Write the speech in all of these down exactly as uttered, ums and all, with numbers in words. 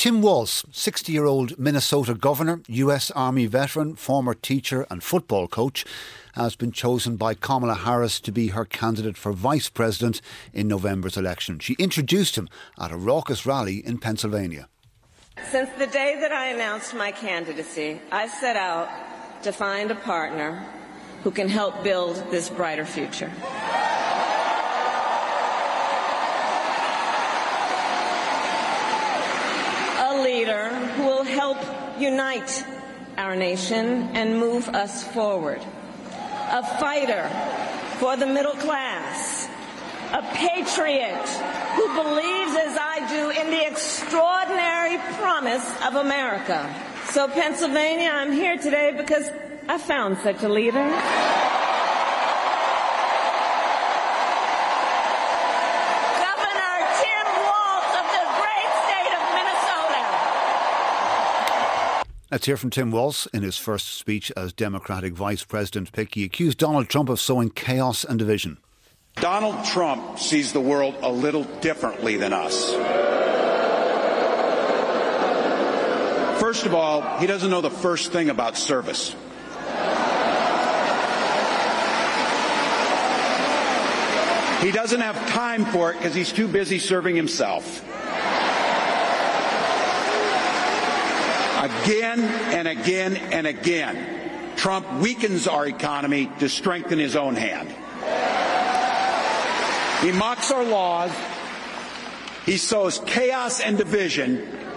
Tim Walz, sixty-year-old Minnesota governor, U S Army veteran, former teacher and football coach, has been chosen by Kamala Harris to be her candidate for vice president in November's election. She introduced him at a raucous rally in Pennsylvania. Since the day that I announced my candidacy, I set out to find a partner who can help build this brighter future. A leader who will help unite our nation and move us forward. A fighter for the middle class. A patriot who believes, as I do, in the extraordinary promise of America. So, Pennsylvania, I'm here today because I found such a leader. Governor Tim Walz of the great state of Minnesota. Let's hear from Tim Walz in his first speech as Democratic vice president pick. He accused Donald Trump of sowing chaos and division. Donald Trump sees the world a little differently than us. First of all, he doesn't know the first thing about service. He doesn't have time for it because he's too busy serving himself. Again and again and again, Trump weakens our economy to strengthen his own hand. He mocks our laws. He sows chaos and division.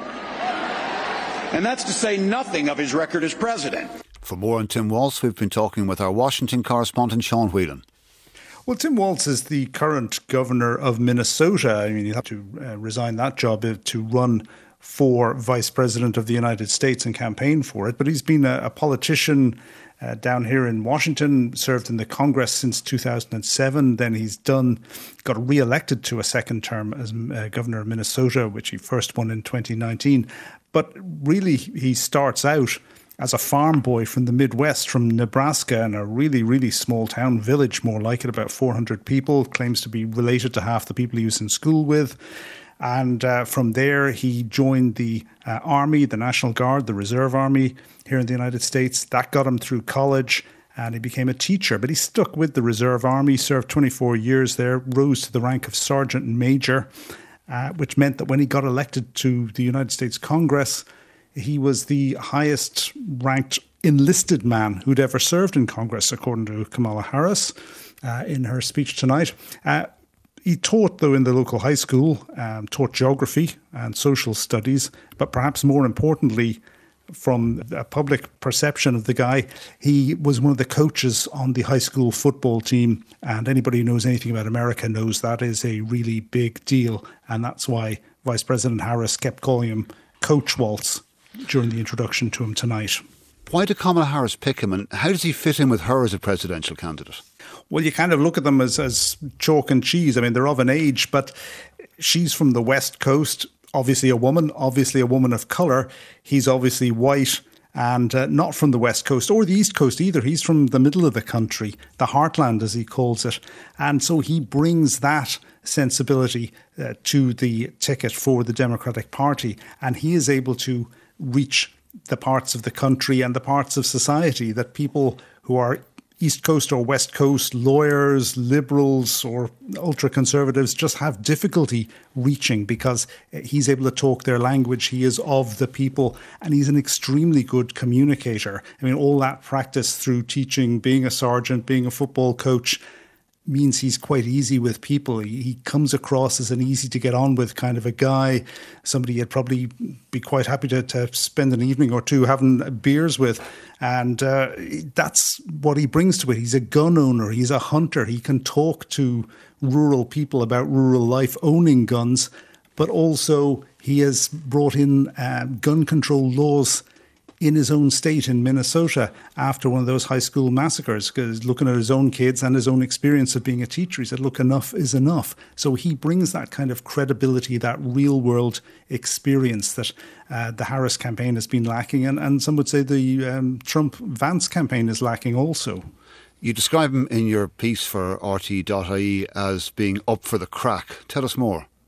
And that's to say nothing of his record as president. For more on Tim Walz, we've been talking with our Washington correspondent, Sean Whelan. Well, Tim Walz is the current governor of Minnesota. I mean, he'll have to uh, resign that job to run for vice president of the United States and campaign for it. But he's been a, a politician Uh, down here in Washington, served in the Congress since two thousand seven. Then he's done, got re-elected to a second term as uh, governor of Minnesota, which he first won in twenty nineteen. But really, he starts out as a farm boy from the Midwest, from Nebraska, in a really, really small town village, more like it, about four hundred people, claims to be related to half the people he was in school with. And uh, from there, he joined the uh, Army, the National Guard, the Reserve Army here in the United States. That got him through college and he became a teacher. But he stuck with the Reserve Army, served twenty-four years there, rose to the rank of Sergeant Major, uh, which meant that when he got elected to the United States Congress, he was the highest ranked enlisted man who'd ever served in Congress, according to Kamala Harris uh, in her speech tonight. Uh, He taught, though, in the local high school, um, taught geography and social studies, but perhaps more importantly, from a public perception of the guy, he was one of the coaches on the high school football team, and anybody who knows anything about America knows that is a really big deal, and that's why Vice President Harris kept calling him Coach Walz during the introduction to him tonight. Why did Kamala Harris pick him, and how does he fit in with her as a presidential candidate? Well, you kind of look at them as, as chalk and cheese. I mean, they're of an age, but she's from the West Coast, obviously a woman, obviously a woman of colour. He's obviously white and uh, not from the West Coast or the East Coast either. He's from the middle of the country, the heartland, as he calls it. And so he brings that sensibility uh, to the ticket for the Democratic Party, and he is able to reach the parts of the country and the parts of society that people who are East Coast or West Coast, lawyers, liberals or ultra-conservatives just have difficulty reaching, because he's able to talk their language. He is of the people and he's an extremely good communicator. I mean, all that practice through teaching, being a sergeant, being a football coach, means he's quite easy with people. He, he comes across as an easy to get on with kind of a guy, somebody you'd probably be quite happy to, to spend an evening or two having beers with. And uh, that's what he brings to it. He's a gun owner. He's a hunter. He can talk to rural people about rural life, owning guns, but also he has brought in uh, gun control laws in his own state in Minnesota after one of those high school massacres, because looking at his own kids and his own experience of being a teacher, he said, look, enough is enough. So he brings that kind of credibility, that real world experience that uh, the Harris campaign has been lacking. And, and some would say the um, Trump-Vance campaign is lacking also. You describe him in your piece for R T E dot I E as being up for the crack. Tell us more.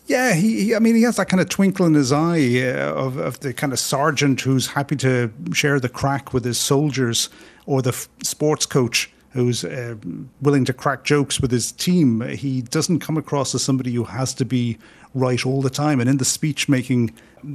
Yeah, he, he, I mean, he has that kind of twinkle in his eye uh, of, of the kind of sergeant who's happy to share the crack with his soldiers, or the f- sports coach who's uh, willing to crack jokes with his team. He doesn't come across as somebody who has to be right all the time. And in the speech making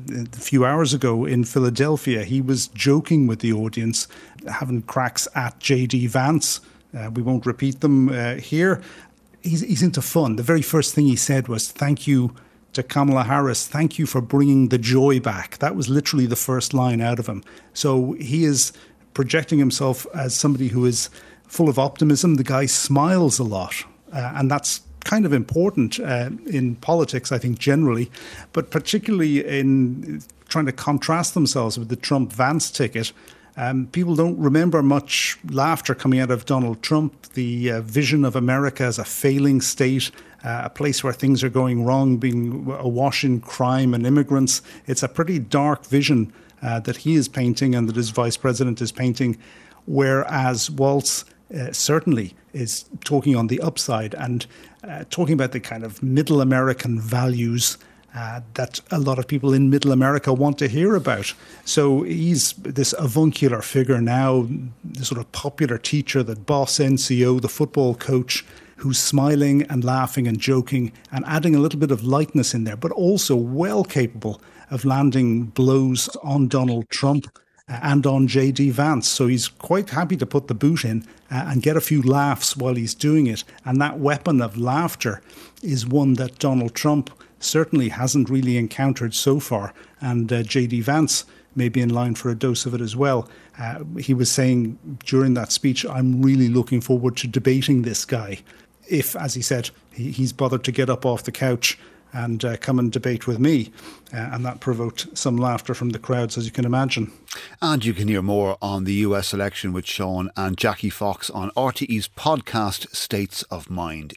a few hours ago in Philadelphia, he was joking with the audience, having cracks at J D Vance. Uh, we won't repeat them uh, here. He's, he's into fun. The very first thing he said was, "Thank you to Kamala Harris. Thank you for bringing the joy back." That was literally the first line out of him. So he is projecting himself as somebody who is full of optimism. The guy smiles a lot, uh, and that's kind of important uh, in politics, I think, generally, but particularly in trying to contrast themselves with the Trump-Vance ticket. Um, people don't remember much laughter coming out of Donald Trump, the uh, vision of America as a failing state, uh, a place where things are going wrong, being awash in crime and immigrants. It's a pretty dark vision uh, that he is painting and that his vice president is painting, whereas Walz uh, certainly is talking on the upside and uh, talking about the kind of middle American values Uh, that a lot of people in middle America want to hear about. So he's this avuncular figure now, the sort of popular teacher, the boss N C O, the football coach, who's smiling and laughing and joking and adding a little bit of lightness in there, but also well capable of landing blows on Donald Trump and on J D Vance. So he's quite happy to put the boot in uh, and get a few laughs while he's doing it. And that weapon of laughter is one that Donald Trump certainly hasn't really encountered so far. And uh, J D Vance may be in line for a dose of it as well. Uh, he was saying during that speech, "I'm really looking forward to debating this guy." If, as he said, he, he's bothered to get up off the couch and uh, come and debate with me. Uh, and that provoked some laughter from the crowds, as you can imagine. And you can hear more on the U S election with Sean and Jackie Fox on R T E's podcast States of Mind.